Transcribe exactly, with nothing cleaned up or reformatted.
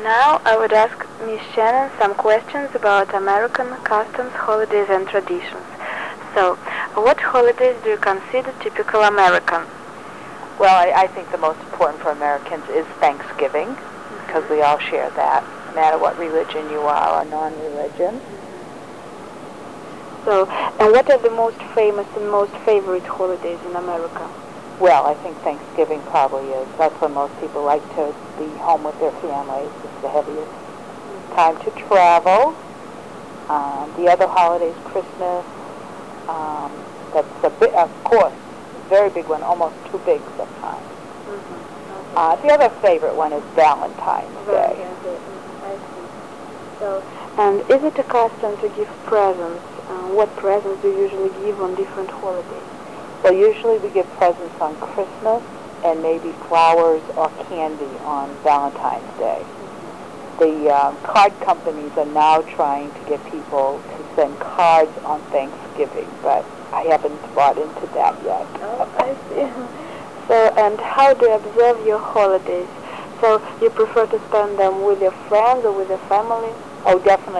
Now I would ask Miss Shannon some questions about American customs, holidays and traditions. So, what holidays do you consider typical American? Well, I, I think the most important for Americans is Thanksgiving, because we all share that, no matter what religion you are or non-religion. So, and what are the most famous and most favorite holidays in America? Well, I think Thanksgiving probably is. That's when most people like to be home with their families. It's the heaviest time to travel. Um, the other holidays, Christmas, um, that's a bit, of course, very big one, almost too big sometimes. Mm-hmm. Okay. Uh, the other favorite one is Valentine's Day. Valentine's Day. Mm-hmm. I see. So, and is it a custom to give presents? Uh, what presents do you usually give on different holidays? Well, usually we give presents on Christmas and maybe flowers or candy on Valentine's Day. Mm-hmm. The um, card companies are now trying to get people to send cards on Thanksgiving, but I haven't bought into that yet. Oh, I see. So, and how do you observe your holidays? So, you prefer to spend them with your friends or with your family? Oh, definitely.